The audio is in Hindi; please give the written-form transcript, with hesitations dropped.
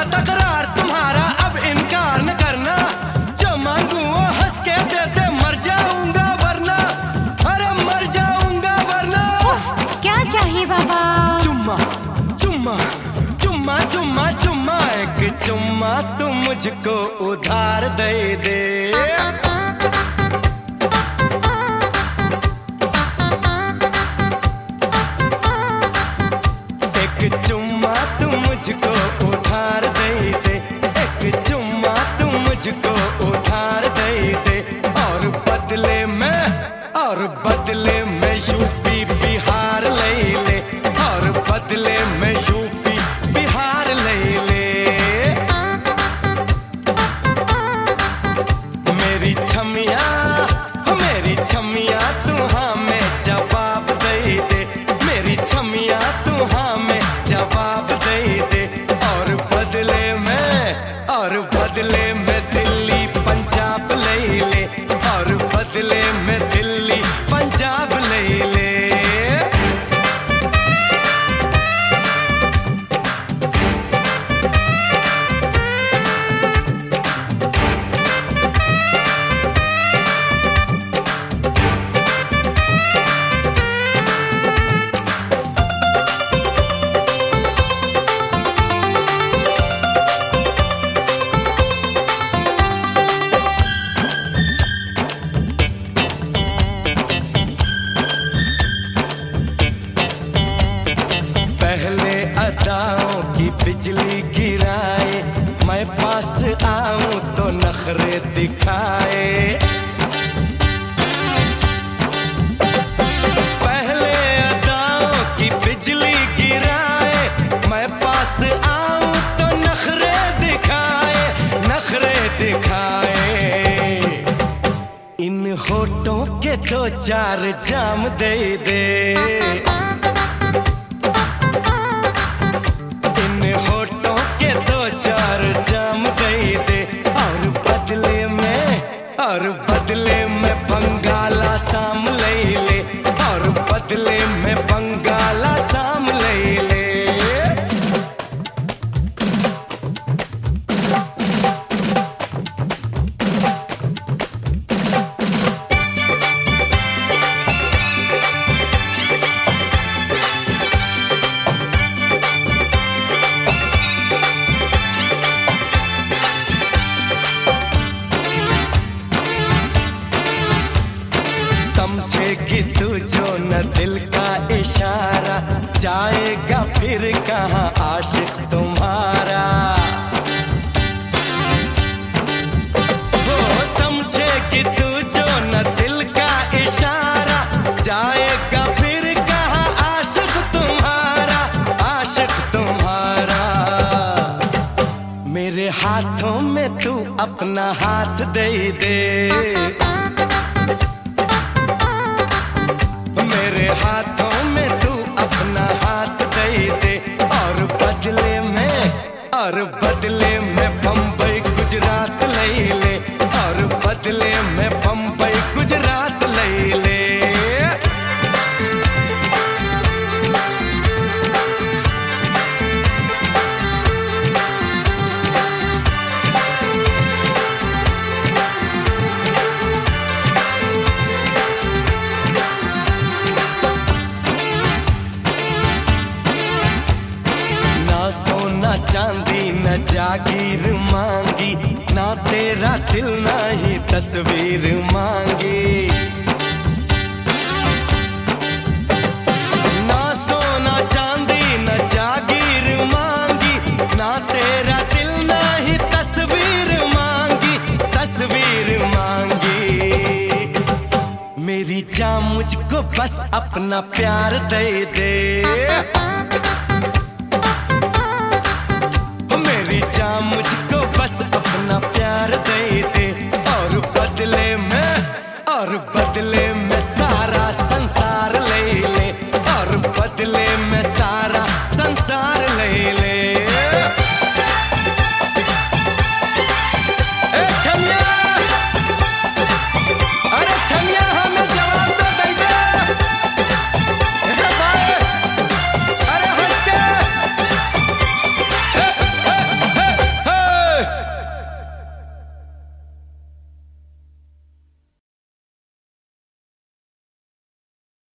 तकरार तुम्हारा, अब इनकार न करना। जो मांगू वो हंस के दे दे, मर जाऊंगा वरना, अरे मर जाऊंगा वरना। क्या चाहिए बाबा? चुम्मा चुम्मा चुम्मा चुम्मा चुम्मा, एक चुम्मा तू मुझको उधार दे दे। एक चुम्मा तू मुझको उधार दे दे, एक चुम्मा तू मुझको उधार दे दे। और बदले में यूपी बिहार ले ले, और बदले में यूपी बिहार ले ले। मेरी छमिया तू हाँ में जवाब दे दे, मेरी छमिया तू हाँ में जवाब दे दे। और बदले में दिल्ली पंजाब ले ले, और बदले में दिल्ली पंजाब ले ले। पहले अदाओं की बिजली गिराए, मैं पास आऊं तो नखरे दिखाए। पहले अदाओं की बिजली गिराए, मैं पास आऊं तो नखरे दिखाए, नखरे दिखाए। इन होठों के दो चार जाम दे दे, होठों के दो चार जाम दे दे। और बदले में बंगाला साम ले ले, और बदले में बंगाला साम ले ले। समझेगी तू जो न दिल का इशारा, जाएगा फिर कहाँ आशिक तुम्हारा। वो समझेगी तू जो न दिल का इशारा, जाएगा फिर कहाँ आशिक तुम्हारा, आशिक तुम्हारा। मेरे हाथों में तू अपना हाथ दे दे, मेरे हाथों में तू अपना हाथ दे दे। और बदले में बम्बई गुजरात ले ले, और बदले में बम्बई गुजरात ले ले। सोना चांदी न जागीर मांगी, ना तेरा दिल ना ही तस्वीर मांगी। ना सोना चांदी न जागीर मांगी, ना तेरा दिल ना ही तस्वीर मांगी, तस्वीर मांगी। मेरी जान मुझको बस अपना प्यार दे दे, मेरी जान मुझको बस अपना प्यार दे दे। और बदले में